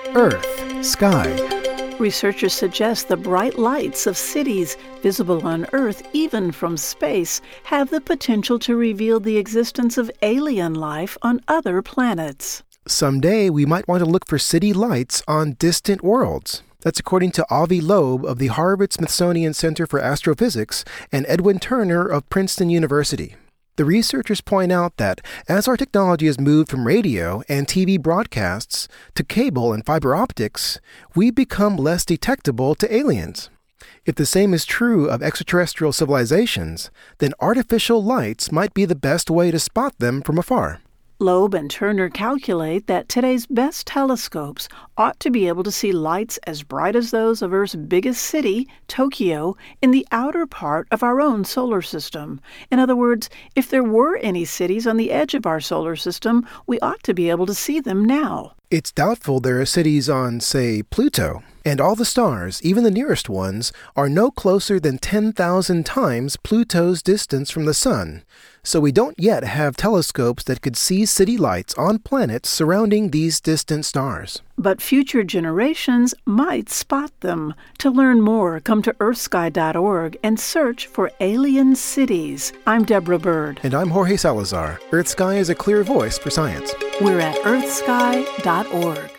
Earth, Sky. Researchers suggest the bright lights of cities visible on Earth, even from space, have the potential to reveal the existence of alien life on other planets. Someday, we might want to look for city lights on distant worlds. That's according to Avi Loeb of the Harvard-Smithsonian Center for Astrophysics and Edwin Turner of Princeton University. The researchers point out that as our technology has moved from radio and TV broadcasts to cable and fiber optics, we become less detectable to aliens. If the same is true of extraterrestrial civilizations, then artificial lights might be the best way to spot them from afar. Loeb and Turner calculate that today's best telescopes ought to be able to see lights as bright as those of Earth's biggest city, Tokyo, in the outer part of our own solar system. In other words, if there were any cities on the edge of our solar system, we ought to be able to see them now. It's doubtful there are cities on, say, Pluto. And all the stars, even the nearest ones, are no closer than 10,000 times Pluto's distance from the Sun. So we don't yet have telescopes that could see city lights on planets surrounding these distant stars. But future generations might spot them. To learn more, come to earthsky.org and search for alien cities. I'm Deborah Bird. And I'm Jorge Salazar. EarthSky is a clear voice for science. We're at earthsky.org.